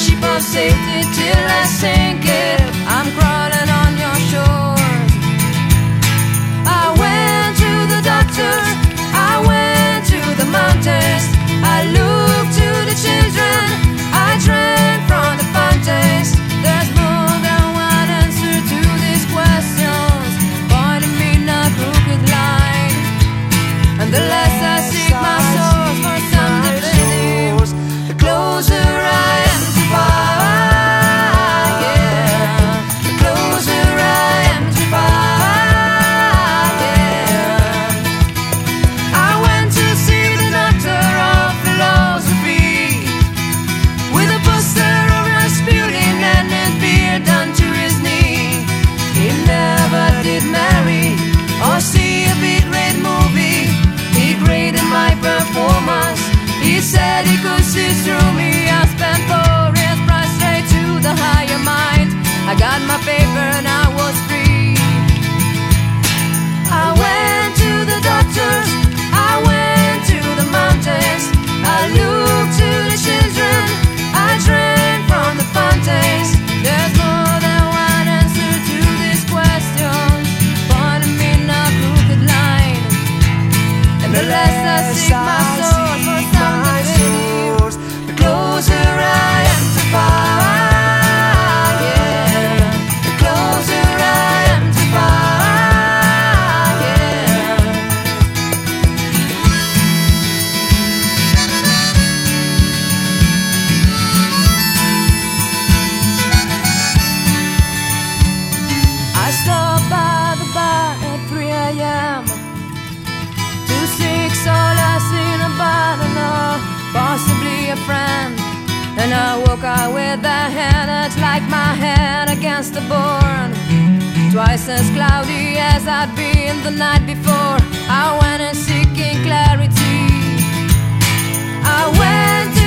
ship of safety till I sink it. I'm crawling on your shores. I went to the doctor, I went to the mountains, I looked to the children, I drank from the fountains. There's more than one answer to these questions, pointing me in a crooked line. And the less I seek my source for some divinity, the closer I am to fire. The closer I am to fire. I went to see the doctor of philosophy, with a poster of Rasputin and his beard down to his knee. He never did marry or see a big-rate movie. He graded my performance, he said he could see through me. I spent 4 years prostrate to the higher mind. I got my paper and I was free. I went to the doctors, I went to the mountains, I looked to the children, I drank from the fountains. There's more than one answer to these questions, pointing me in a crooked line. And the less I seek my source for some divinity, the closer I am to fire. The closer I am to fire. I stopped by the bar at 3 a.m. to seek solace in a bottle or possibly a friend. And I woke out with a hand that's like my head against the board, twice as cloudy as I'd been the night before. I went in seeking clarity, I went